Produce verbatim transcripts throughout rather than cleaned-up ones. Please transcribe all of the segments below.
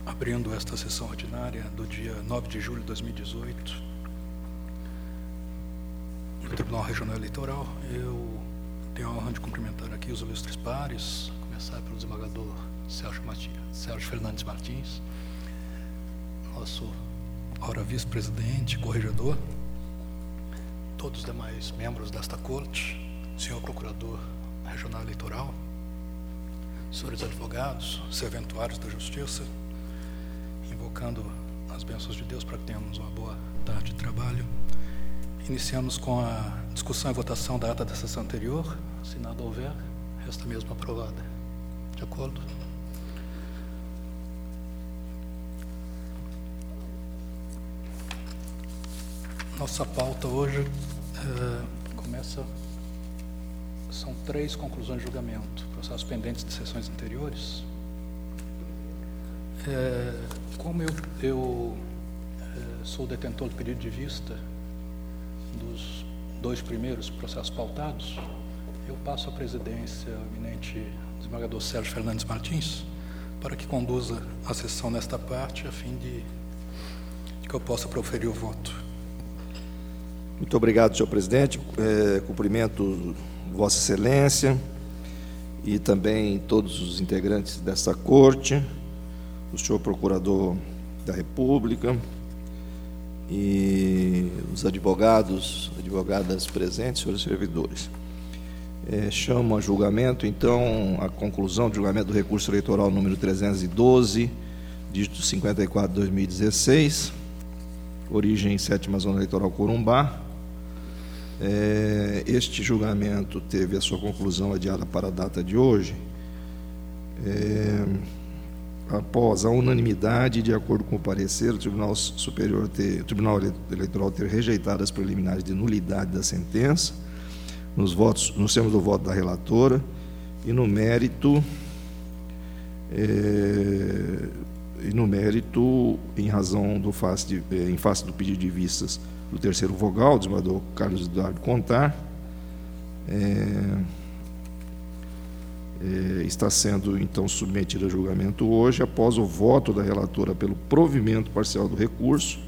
Abrindo esta sessão ordinária do dia nove de julho de dois mil e dezoito, no Tribunal Regional Eleitoral, eu tenho a honra de cumprimentar aqui os ilustres pares, a começar pelo desembargador Sérgio, Martins, Sérgio Fernandes Martins, nosso ora vice-presidente, corregedor, todos os demais membros desta corte, senhor procurador regional eleitoral, senhores advogados, serventuários da Justiça, invocando as bênçãos de Deus para que tenhamos uma boa tarde de trabalho. Iniciamos com a discussão e votação da ata da sessão anterior. Se nada houver, resta mesmo aprovada. De acordo? Nossa pauta hoje uh, começa... São três conclusões de julgamento, processos pendentes de sessões anteriores. É, como eu, eu é, sou detentor do pedido de vista dos dois primeiros processos pautados, eu passo a presidência ao eminente desembargador Sérgio Fernandes Martins para que conduza a sessão nesta parte, a fim de, de que eu possa proferir o voto. Muito obrigado, senhor presidente. É, cumprimento Vossa Excelência e também todos os integrantes desta corte, o senhor procurador da República e os advogados, advogadas presentes, senhores servidores. É, chamo a julgamento, então, a conclusão do julgamento do recurso eleitoral número trezentos e doze, dígito cinquenta e quatro de dois mil e dezesseis, origem sétima Zona Eleitoral Corumbá. É, este julgamento teve a sua conclusão adiada para a data de hoje, é, após a unanimidade, de acordo com o parecer, o Tribunal Superior ter, o Tribunal Eleitoral ter rejeitado as preliminares de nulidade da sentença, nos votos, nos termos do voto da relatora, e no mérito, é, e no mérito, em razão do face de, em face do pedido de vistas do terceiro vogal, o desembargador Carlos Eduardo Contar, é, é, está sendo, então, submetido a julgamento hoje, após o voto da relatora pelo provimento parcial do recurso,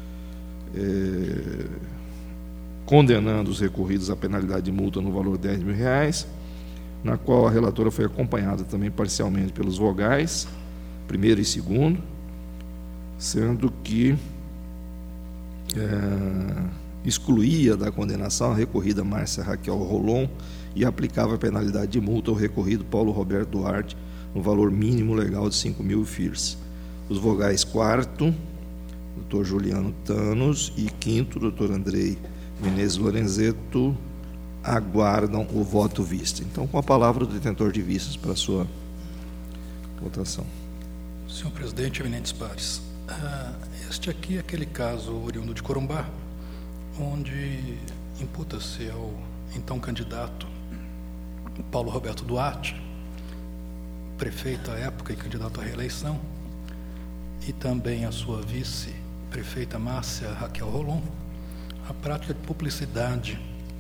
é, condenando os recorridos à penalidade de multa no valor de dez mil reais, na qual a relatora foi acompanhada também parcialmente pelos vogais, primeiro e segundo, sendo que É, excluía da condenação a recorrida Márcia Raquel Rolon e aplicava a penalidade de multa ao recorrido Paulo Roberto Duarte no valor mínimo legal de cinco mil F I R S. Os vogais quarto, doutor Juliano Thanos, e quinto, doutor Andrei Menezes Lorenzetto, aguardam o voto vista. Então, com a palavra o detentor de vistas para a sua votação. Senhor presidente, eminentes pares, este aqui é aquele caso oriundo de Corumbá, onde imputa-se ao então candidato Paulo Roberto Duarte, prefeito à época e candidato à reeleição, e também a sua vice-prefeita Márcia Raquel Rolon, a prática de publicidade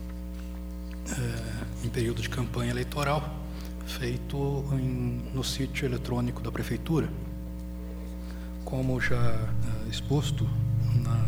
eh, em período de campanha eleitoral, feito em, no sítio eletrônico da prefeitura. Como já uh, exposto na,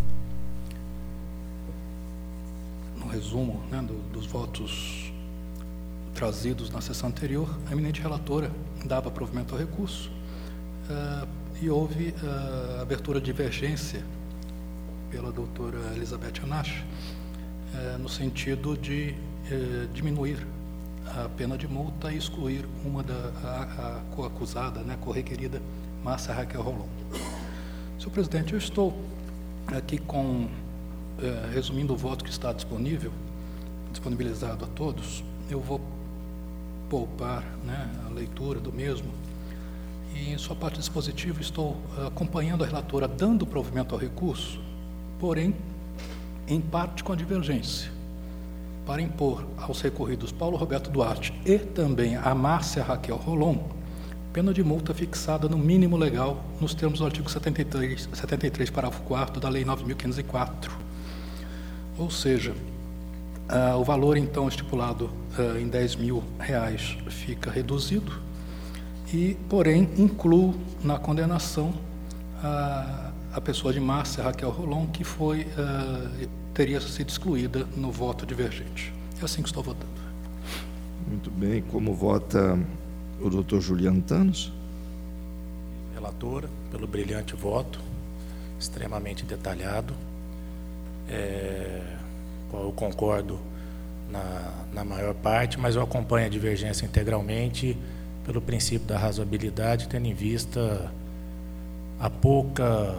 no resumo, né, do, dos votos trazidos na sessão anterior, a eminente relatora dava provimento ao recurso uh, e houve uh, abertura de divergência pela doutora Elizabeth Anache, uh, no sentido de uh, diminuir a pena de multa e excluir uma da a, a coacusada, né, correquerida, Márcia Raquel Rolon. Senhor presidente, eu estou aqui com, eh, resumindo o voto que está disponível, disponibilizado a todos. Eu vou poupar, né, a leitura do mesmo, e em sua parte dispositiva estou eh, acompanhando a relatora, dando provimento ao recurso, porém, em parte com a divergência, para impor aos recorridos Paulo Roberto Duarte e também a Márcia Raquel Rolon pena de multa fixada no mínimo legal nos termos do artigo setenta e três, setenta e três, parágrafo quarto da Lei nove mil quinhentos e quatro. Ou seja, uh, o valor então estipulado uh, em dez mil reais fica reduzido e, porém, incluo na condenação a, a pessoa de Márcia Raquel Rolon, que foi, uh, teria sido excluída no voto divergente. É assim que estou votando. Muito bem. Como vota o doutor Juliano Thanos? Relatora, pelo brilhante voto, extremamente detalhado, é, qual eu concordo na, na maior parte, mas eu acompanho a divergência integralmente pelo princípio da razoabilidade, tendo em vista a pouca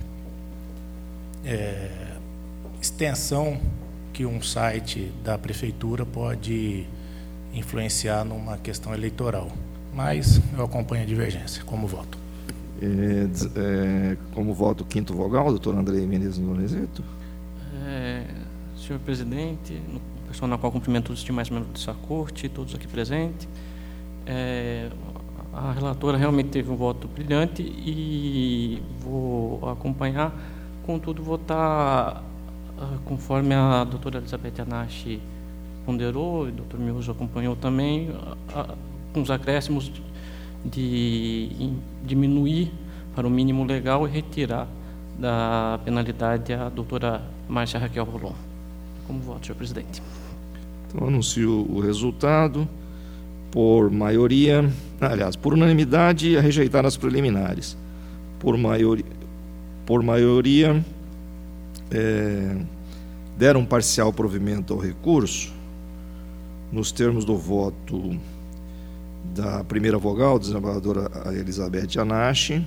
é, extensão que um site da prefeitura pode influenciar numa questão eleitoral. Mas eu acompanho a divergência, como voto. É, é, como voto, quinto vogal, doutor André Menezes Lorenzeto. É, senhor presidente, pessoa na qual cumprimento os demais membros dessa corte, todos aqui presentes, é, a relatora realmente teve um voto brilhante e vou acompanhar, contudo, votar conforme a doutora Elizabeth Anashi ponderou, e o doutor Miuso acompanhou também, com os acréscimos de diminuir para o mínimo legal e retirar da penalidade a doutora Márcia Raquel Rolon. Como voto, senhor presidente. Então, anuncio o resultado. Por maioria, aliás, por unanimidade, a rejeitar as preliminares. Por maioria, por maioria é, deram parcial provimento ao recurso, nos termos do voto da primeira vogal, desembargadora Elizabeth Anashi,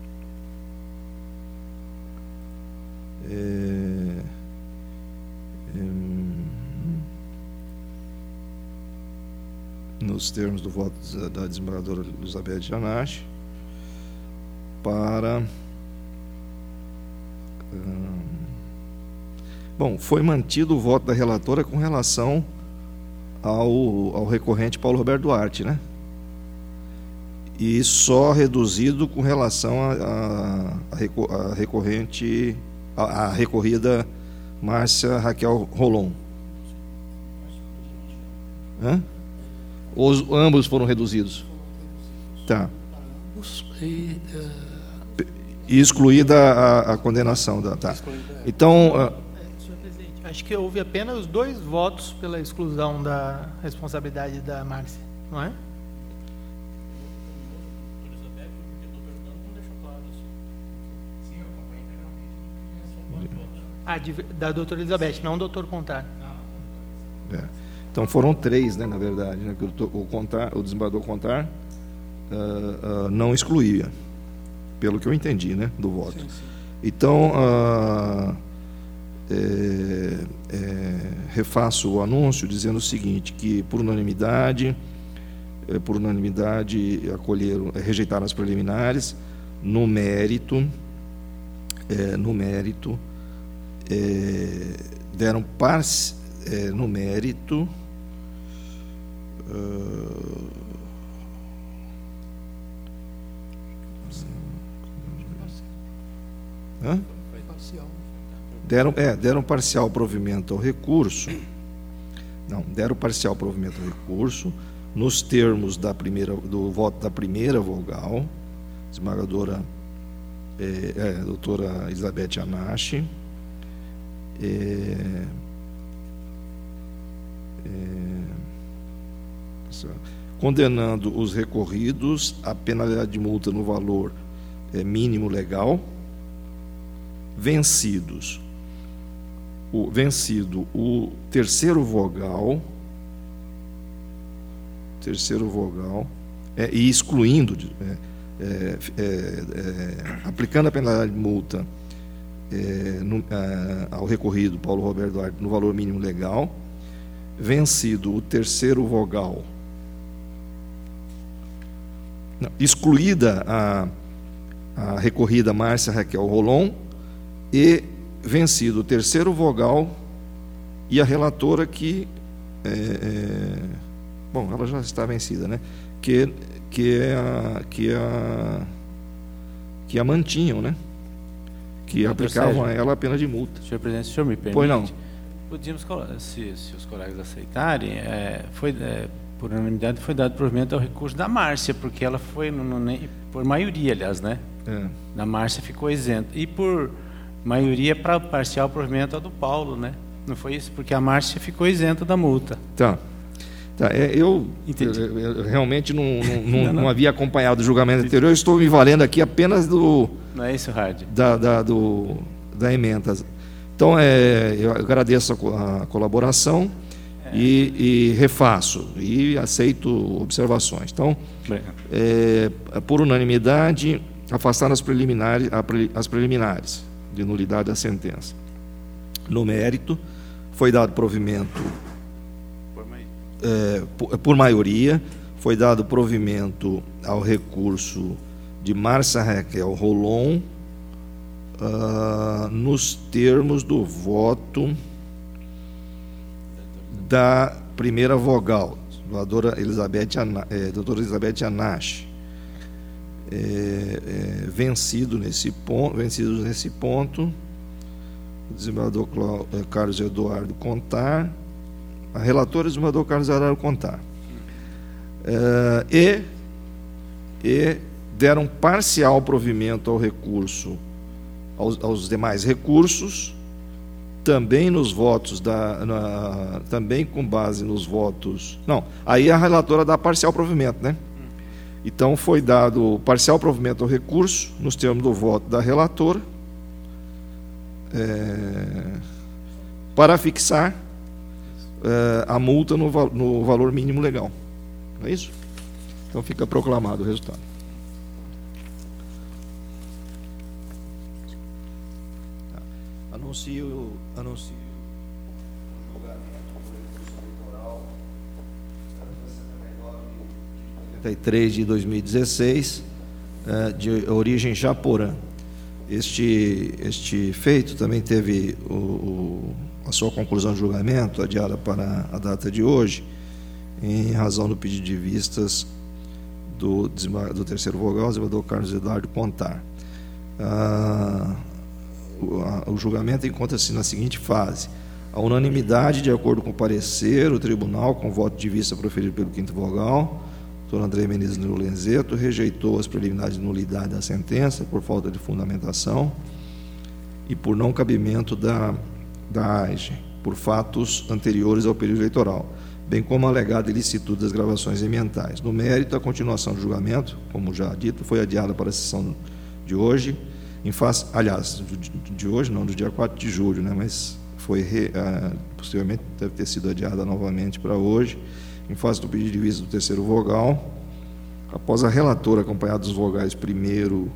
é, é, nos termos do voto da desembargadora Elizabeth Anashi, para... Hum, bom, foi mantido o voto da relatora com relação ao, ao recorrente Paulo Roberto Duarte, né? E só reduzido com relação a, a, a recorrente, a, a recorrida Márcia Raquel Rolon. Hã? Os, ambos foram reduzidos. Tá. E, uh... e excluída a, a condenação. Da, tá. Então... Uh... Senhor presidente, acho que houve apenas dois votos pela exclusão da responsabilidade da Márcia, não é? Ah, de, da doutora Elizabeth, não o doutor Contar. É. Então foram três, né, na verdade, né, que o, o, Contar, o desembargador Contar uh, uh, não excluía, pelo que eu entendi, né, do voto. Sim, sim. Então, uh, é, é, refaço o anúncio dizendo o seguinte, que por unanimidade, é, por unanimidade acolheram, é, rejeitaram as preliminares, no mérito, é, no mérito, é, deram parci, é, no mérito, uh, hã? Deram, é, deram parcial provimento ao recurso, não, deram parcial provimento ao recurso, nos termos da primeira, do voto da primeira vogal, esmagadora, é, é, doutora Elizabeth Anashi, é, é, condenando os recorridos à penalidade de multa no valor é, mínimo legal, vencidos o vencido o terceiro vogal, terceiro vogal, é, e excluindo, é, é, é, é, aplicando a penalidade de multa é, no, é, ao recorrido Paulo Roberto Duarte no valor mínimo legal, vencido o terceiro vogal, não, excluída a, a recorrida Márcia Raquel Rolon, e vencido o terceiro vogal e a relatora que é, é, bom, ela já está vencida, né? Que que é a, que a que a mantinham, né? Que Doutor aplicavam Sérgio, a ela a pena de multa. Senhor presidente, o senhor me permite? Pois não. Podíamos, se, se os colegas aceitarem, é, foi, é, por unanimidade, foi dado provimento ao recurso da Márcia, porque ela foi, no, no, por maioria, aliás, né? É. Da Márcia ficou isento. E por maioria, para parcial provimento ao do Paulo, né? Não foi isso? Porque a Márcia ficou isenta da multa. Tá. Tá, é, eu, eu, eu realmente não, não, não, não, não havia acompanhado o julgamento anterior, eu estou me valendo aqui apenas do... Não é isso, Hard? Da, da, do, da emenda. Então, é, eu agradeço a, a colaboração é. e, e refaço, e aceito observações. Então, é, por unanimidade, afastar as preliminares, as preliminares de nulidade da sentença. No mérito, foi dado provimento... É, por, por maioria, foi dado provimento ao recurso de Márcia Raquel Rolon, uh, nos termos do voto da primeira vogal, doutora Elizabeth, é, doutora Elizabeth Anache, é, é, vencido nesse ponto, vencidos nesse ponto, o desembargador Carlos Eduardo Contar, a relatora, o desembargador Carlos Eduardo Contar, é, e, e deram parcial provimento ao recurso, aos, aos demais recursos, também nos votos da, na, também com base nos votos, não, aí a relatora dá parcial provimento, né? Então foi dado parcial provimento ao recurso nos termos do voto da relatora, é, para fixar é, a multa no, no valor mínimo legal. Não é isso? Então fica proclamado o resultado. Anuncio, anuncio o julgamento do recurso eleitoral setenta e três de dois mil e dezesseis, de origem Japorã. Este, este feito também teve o, o, a sua conclusão de julgamento adiada para a data de hoje, em razão do pedido de vistas do, do terceiro vogal, o desembargador Carlos Eduardo Contar. Ah, o, o julgamento encontra-se na seguinte fase: a unanimidade, de acordo com o parecer, o tribunal, com voto de vista proferido pelo quinto vogal, doutor André Menezes Lenzeto, rejeitou as preliminares de nulidade da sentença por falta de fundamentação e por não cabimento da, da A G E, por fatos anteriores ao período eleitoral, bem como alegada ilicitude das gravações ambientais. No mérito, a continuação do julgamento, como já dito, foi adiada para a sessão de hoje, em face, aliás, de hoje não, do dia quatro de julho, né, mas foi, re, ah, possivelmente deve ter sido adiada novamente para hoje, em face do pedido de vista do terceiro vogal, após a relatora, acompanhada dos vogais primeiro,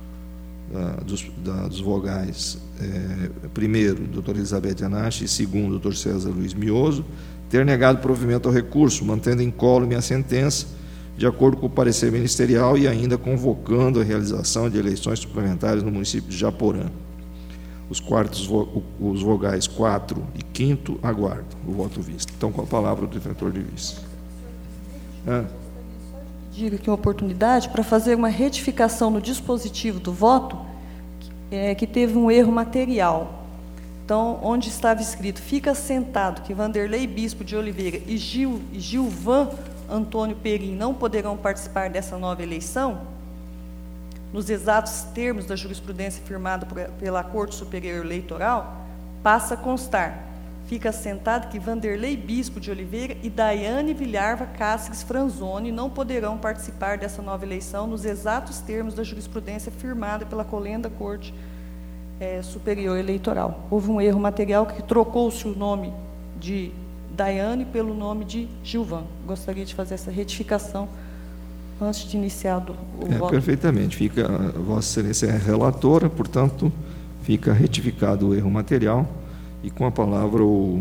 da, dos, da, dos vogais é, primeiro, doutora Elizabeth Anache, e segundo, doutor César Luiz Mioso, ter negado provimento ao recurso, mantendo incólume a sentença, de acordo com o parecer ministerial, e ainda convocando a realização de eleições suplementares no município de Japorã. Os quartos, os vogais quatro e quinto aguardam o voto visto. Então, com a palavra, o detentor de vista. Ah. Digo aqui uma oportunidade para fazer uma retificação no dispositivo do voto, é, que teve um erro material. Então, onde estava escrito, fica assentado que Vanderlei Bispo de Oliveira e, Gil, e Gilvan Antônio Perim não poderão participar dessa nova eleição, nos exatos termos da jurisprudência firmada por, pela Corte Superior Eleitoral, passa a constar, fica assentado que Vanderlei Bispo de Oliveira e Daiane Vilharva Cáceres Franzoni não poderão participar dessa nova eleição, nos exatos termos da jurisprudência firmada pela Colenda Corte é, Superior Eleitoral. Houve um erro material que trocou-se o nome de Daiane pelo nome de Gilvan. Gostaria de fazer essa retificação antes de iniciar o é, voto. Perfeitamente. Fica, Vossa Excelência é relatora, portanto, fica retificado o erro material, e com a palavra o,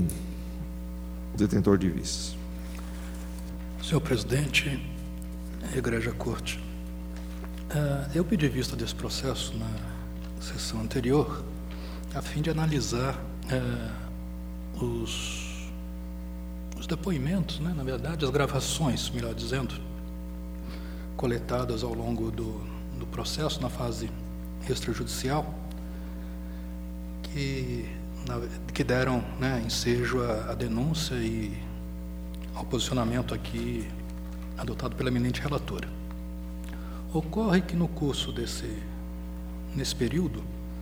o detentor de vistas. Senhor presidente, Egrégia Corte, uh, eu pedi vista desse processo na sessão anterior, a fim de analisar uh, os, os depoimentos, né, na verdade, as gravações, melhor dizendo, coletadas ao longo do, do processo, na fase extrajudicial, que, na, que deram, né, ensejo à, à denúncia e ao posicionamento aqui adotado pela eminente relatora. Ocorre que no curso desse, nesse período,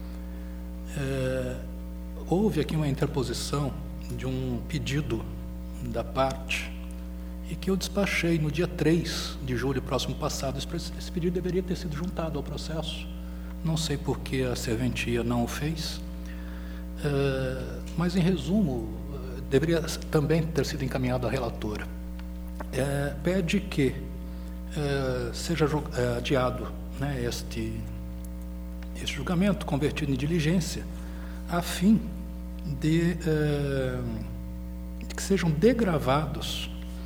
é, houve aqui uma interposição de um pedido da parte e que eu despachei no dia três de julho próximo passado. Esse pedido deveria ter sido juntado ao processo, não sei por que a serventia não o fez, é, mas em resumo, deveria também ter sido encaminhado à relatora. É, pede que é, seja é, adiado, né, este, este julgamento, convertido em diligência, a fim de, é, de que sejam degravados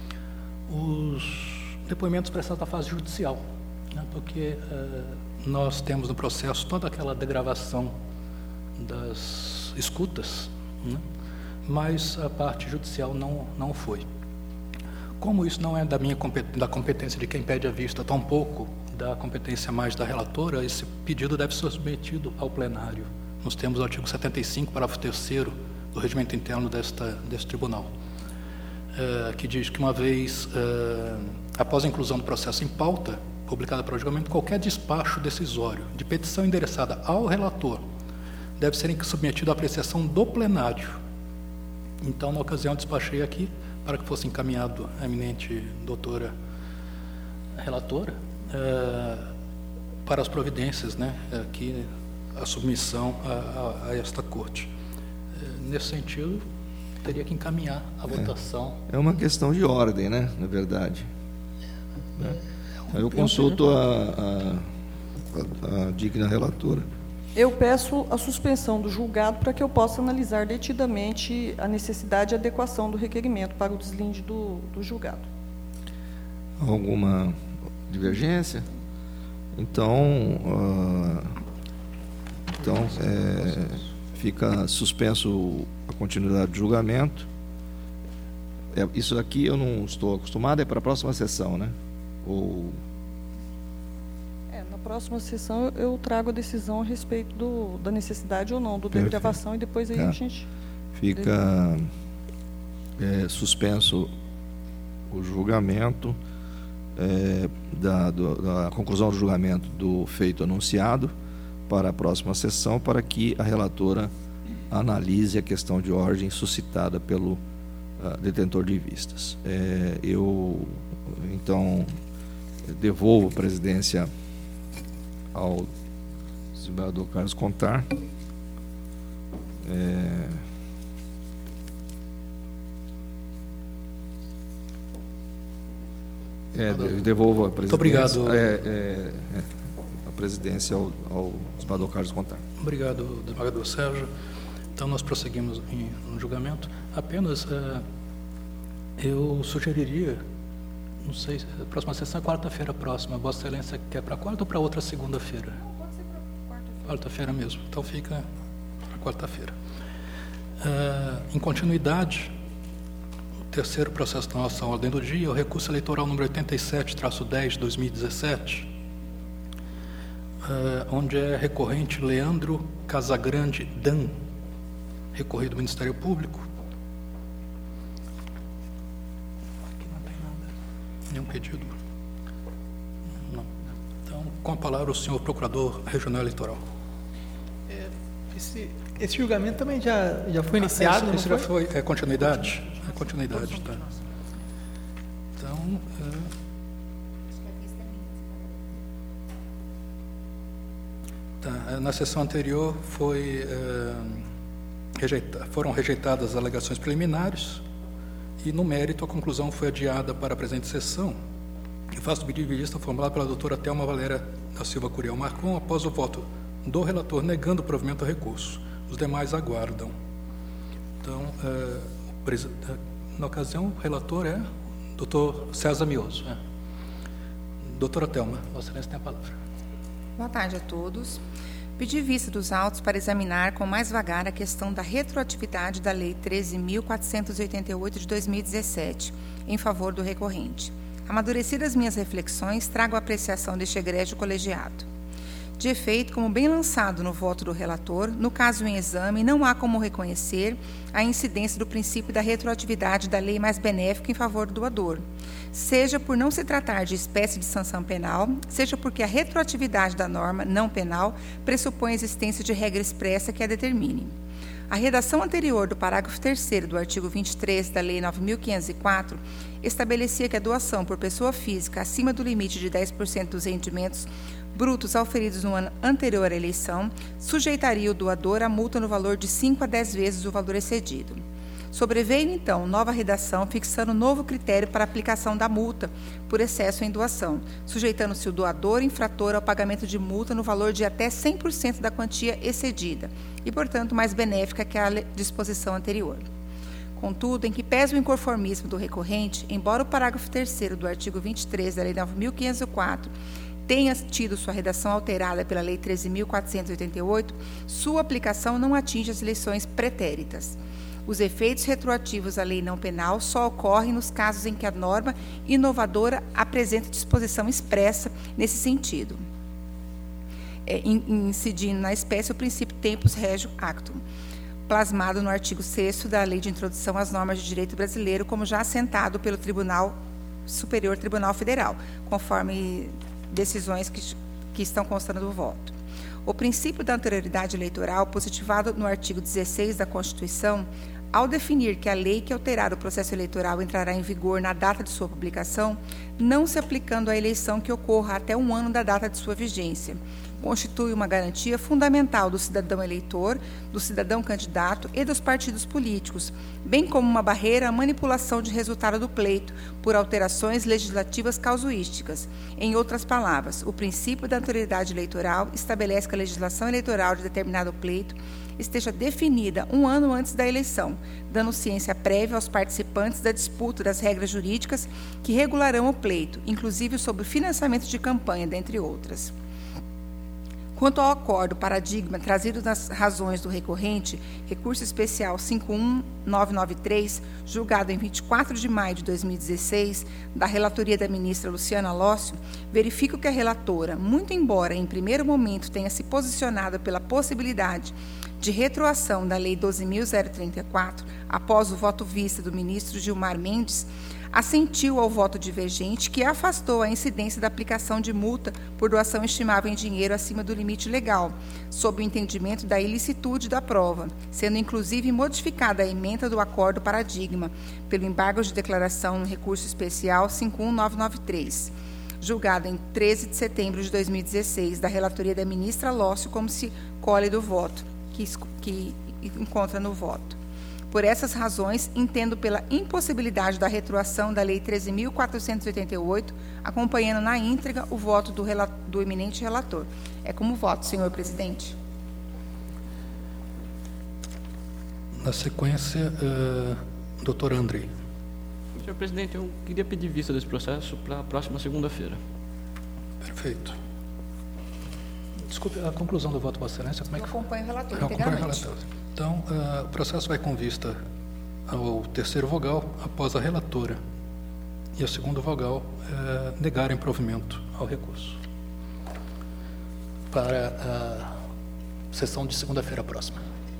os depoimentos prestados à fase judicial, né, porque é, nós temos no processo toda aquela degravação das escutas, né, mas a parte judicial não, não foi. Como isso não é da minha da competência de quem pede a vista, tampouco da competência mais da relatora, esse pedido deve ser submetido ao plenário. Nós temos o artigo setenta e cinco, parágrafo terceiro do regimento interno desta, deste tribunal, é, que diz que uma vez, é, após a inclusão do processo em pauta, publicada para o julgamento, qualquer despacho decisório de petição endereçada ao relator deve ser submetido à apreciação do plenário. Então, na ocasião, despachei aqui para que fosse encaminhado a eminente doutora relatora eh, para as providências, né, aqui a submissão a, a, a esta corte. Eh, nesse sentido, teria que encaminhar a votação. É, é uma questão de ordem, né, na verdade. É, é um, Eu consulto a, a, a digna relatora. Eu peço a suspensão do julgado para que eu possa analisar detidamente a necessidade e adequação do requerimento para o deslinde do, do julgado. Alguma divergência? Então, uh, então é, fica suspenso a continuidade do julgamento. É, isso aqui eu não estou acostumado, é para a próxima sessão, né? Ou... Na próxima sessão eu trago a decisão a respeito do, da necessidade ou não do degravação e depois aí é. a gente... Fica é, suspenso o julgamento é, da, do, da conclusão do julgamento do feito anunciado para a próxima sessão, para que a relatora analise a questão de ordem suscitada pelo uh, detentor de vistas. É, eu, então, devolvo a presidência ao desembargador Carlos Contar. É... É, devolvo a presidência. Muito obrigado. É, é, é, a presidência ao, ao desembargador Carlos Contar. Obrigado, desembargador Sérgio. Então, nós prosseguimos em, no julgamento. Apenas, é, eu sugeriria, não sei, a próxima sessão é quarta-feira próxima. Vossa Excelência quer para quarta ou para outra segunda-feira? Pode ser para quarta-feira. Quarta-feira mesmo. Então, fica para quarta-feira. É, em continuidade, o terceiro processo da nossa ordem do dia, o recurso eleitoral número oitenta e sete traço dez de dois mil e dezessete, é, onde é recorrente Leandro Casagrande Dan, recorrido do Ministério Público. Aqui não tem nada, nenhum pedido. Não. Então, com a palavra o senhor Procurador Regional Eleitoral. É, esse, esse julgamento também já, já foi iniciado? Ah, não esse foi? já foi, é continuidade? É continuidade, tá. Então, é... Tá, na sessão anterior foi, é, rejeita, foram rejeitadas as alegações preliminares e, no mérito, a conclusão foi adiada para a presente sessão. Eu faço o pedido de vista formulado pela doutora Thelma Valéria da Silva Curiel Marcon após o voto do relator negando o provimento ao recurso. Os demais aguardam. Então, é, o presi... na ocasião, o relator é o doutor César Mioso. É. Doutora Thelma, Vossa Excelência tem a palavra. Boa tarde a todos. Pedi vista dos autos para examinar com mais vagar a questão da retroatividade da Lei treze mil quatrocentos e oitenta e oito de dois mil e dezessete, em favor do recorrente. Amadurecidas minhas reflexões, trago a apreciação deste egrégio colegiado. De efeito, como bem lançado no voto do relator, no caso em exame, não há como reconhecer a incidência do princípio da retroatividade da lei mais benéfica em favor do doador, seja por não se tratar de espécie de sanção penal, seja porque a retroatividade da norma não penal pressupõe a existência de regra expressa que a determine. A redação anterior do parágrafo terceiro do artigo vinte e três da Lei nove mil quinhentos e quatro estabelecia que a doação por pessoa física acima do limite de dez por cento dos rendimentos brutos auferidos no ano anterior à eleição sujeitaria o doador a multa no valor de cinco a dez vezes o valor excedido. Sobreveio, então, nova redação fixando novo critério para aplicação da multa por excesso em doação, sujeitando-se o doador infrator ao pagamento de multa no valor de até cem por cento da quantia excedida e, portanto, mais benéfica que a disposição anterior. Contudo, em que pese o inconformismo do recorrente, embora o parágrafo terceiro do artigo vinte e três da Lei nove mil quinhentos e quatro tenha tido sua redação alterada pela Lei treze mil quatrocentos e oitenta e oito, sua aplicação não atinge as eleições pretéritas. Os efeitos retroativos à lei não penal só ocorrem nos casos em que a norma inovadora apresenta disposição expressa nesse sentido, é, incidindo na espécie o princípio tempus regio actum, plasmado no artigo sexto da Lei de Introdução às Normas de Direito Brasileiro, como já assentado pelo Tribunal Superior Tribunal Federal, conforme decisões que, que estão constando do voto. O princípio da anterioridade eleitoral, positivado no artigo dezesseis da Constituição, ao definir que a lei que alterar o processo eleitoral entrará em vigor na data de sua publicação, não se aplicando à eleição que ocorra até um ano da data de sua vigência, constitui uma garantia fundamental do cidadão eleitor, do cidadão candidato e dos partidos políticos, bem como uma barreira à manipulação de resultado do pleito por alterações legislativas casuísticas. Em outras palavras, o princípio da anterioridade eleitoral estabelece que a legislação eleitoral de determinado pleito esteja definida um ano antes da eleição, dando ciência prévia aos participantes da disputa das regras jurídicas que regularão o pleito, inclusive sobre o financiamento de campanha, dentre outras. Quanto ao acordo paradigma trazido nas razões do recorrente, recurso especial cinco um nove nove três, julgado em vinte e quatro de maio de dois mil e dezesseis, da relatoria da ministra Luciana Lócio, verifico que a relatora, muito embora em primeiro momento tenha se posicionado pela possibilidade de retroação da Lei doze mil trinta e quatro, após o voto vista do ministro Gilmar Mendes, assentiu ao voto divergente que afastou a incidência da aplicação de multa por doação estimável em dinheiro acima do limite legal, sob o entendimento da ilicitude da prova, sendo inclusive modificada a ementa do acordo paradigma, pelo embargo de declaração no recurso especial cinco um nove nove três, julgado em treze de setembro de dois mil e dezesseis, da relatoria da ministra Lócio, como se colhe do voto, que, que encontra no voto. Por essas razões, entendo pela impossibilidade da retroação da Lei treze mil quatrocentos e oitenta e oito, acompanhando na íntegra o voto do, do eminente relator. É como voto, senhor presidente. Na sequência, uh, doutor Andrei. Senhor presidente, eu queria pedir vista desse processo para a próxima segunda-feira. Perfeito. Desculpe, a conclusão do voto, Vossa Excelência, como é que foi? Eu acompanho o relator Eu acompanho o integralmente. relator. Então, uh, o processo vai com vista ao terceiro vogal, após a relatora e a segunda vogal uh, negarem provimento ao recurso. Para a sessão de segunda-feira próxima.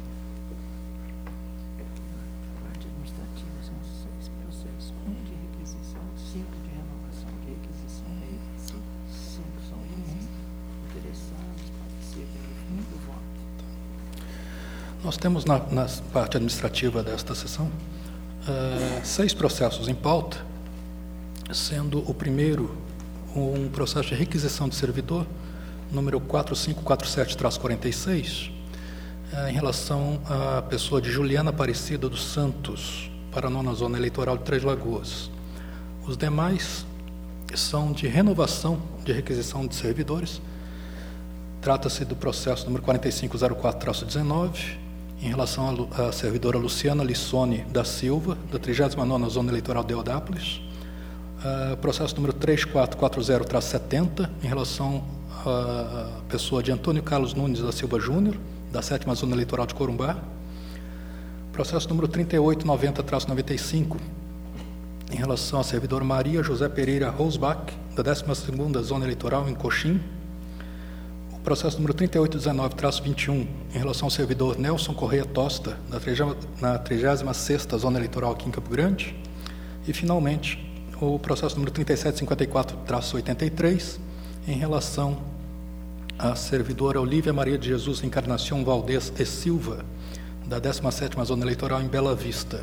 Parte administrativa são seis processos, um de requisição, cinco de renovação de requisição, cinco são inerentes, interessados, participem no fim do voto. Nós temos na, na parte administrativa desta sessão uh, seis processos em pauta, sendo o primeiro um processo de requisição de servidor, número quatro cinco quatro sete traço quarenta e seis, uh, em relação à pessoa de Juliana Aparecida dos Santos, para a nona zona eleitoral de Três Lagoas. Os demais são de renovação de requisição de servidores. Trata-se do processo número quatro cinco zero quatro traço dezenove, em relação à servidora Luciana Lissone da Silva, da trigésima nona Zona Eleitoral de Eudápolis. Uh, processo número três quatro quatro zero traço setenta, em relação à pessoa de Antônio Carlos Nunes da Silva Júnior, da sétima Zona Eleitoral de Corumbá. Processo número trinta e oito noventa traço noventa e cinco, em relação à servidora Maria José Pereira Rosbach, da décima segunda Zona Eleitoral em Coxim. processo número trinta e oito dezenove traço vinte e um, em relação ao servidor Nelson Correia Tosta, na trigésima sexta Zona Eleitoral aqui em Campo Grande. E, finalmente, o processo número trinta e sete cinquenta e quatro traço oitenta e três, em relação à servidora Olívia Maria de Jesus Encarnação Valdez e Silva, da décima sétima Zona Eleitoral em Bela Vista.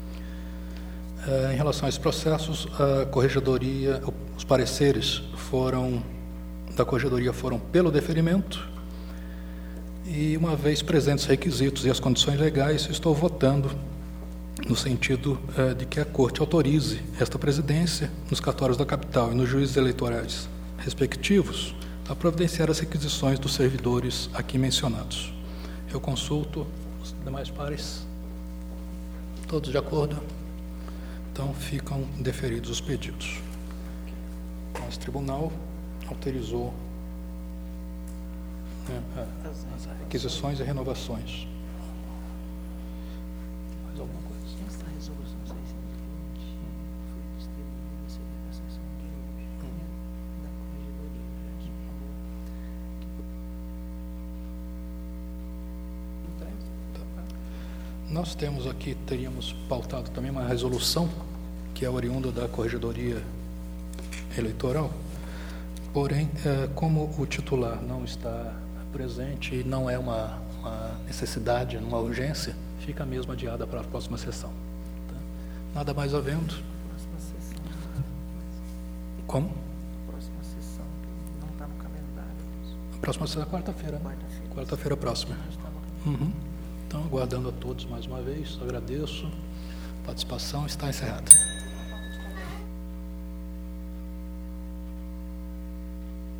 Em relação a esses processos, a corregedoria, os pareceres foram, da corregedoria foram pelo deferimento, e, uma vez presentes os requisitos e as condições legais, estou votando no sentido eh, de que a Corte autorize esta presidência, nos cartórios da capital e nos juízes eleitorais respectivos, a providenciar as requisições dos servidores aqui mencionados. Eu consulto os demais pares. Todos de acordo? Então, ficam deferidos os pedidos. Nosso tribunal autorizou, né, as requisições e renovações. Mais alguma coisa? Essa resolução seiscentos e vinte foi distribuída a receber a sessão de hoje, né, da corregedoria. Já se falou que... Nós temos aqui, teríamos pautado também uma resolução, que é oriunda da Corregedoria Eleitoral, porém, é, como o titular não está presente e não é uma, uma necessidade, uma urgência, fica mesmo adiada para a próxima sessão. Tá? Nada mais havendo. Próxima sessão. Como? Próxima sessão, não está no calendário. A próxima sessão é quarta-feira, né? Quarta-feira. Quarta-feira próxima. Não está no calendário. Uhum. Então, aguardando a todos mais uma vez, agradeço. A participação está encerrada.